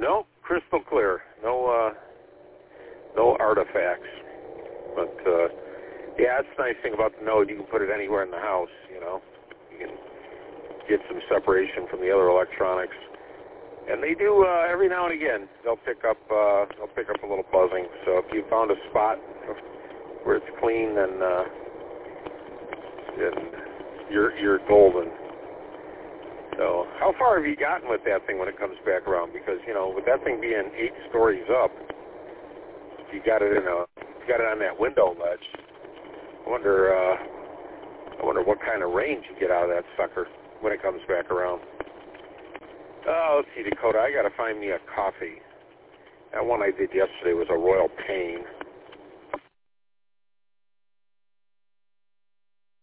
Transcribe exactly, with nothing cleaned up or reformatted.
No, crystal clear. No, uh, no artifacts. But uh, yeah, that's the nice thing about the Node. You can put it anywhere in the house. You know, you can get some separation from the other electronics. And they do uh, every now and again. They'll pick up. Uh, they'll pick up a little buzzing. So if you found a spot where it's clean, then uh, then you're you're golden. So how far have you gotten with that thing when it comes back around? Because you know, with that thing being eight stories up, if you got it in a, you got it on that window ledge. I wonder. Uh, I wonder what kind of range you get out of that sucker when it comes back around. Oh, let's see, Dakota, I got to find me a coffee. That one I did yesterday was a Royal Pain.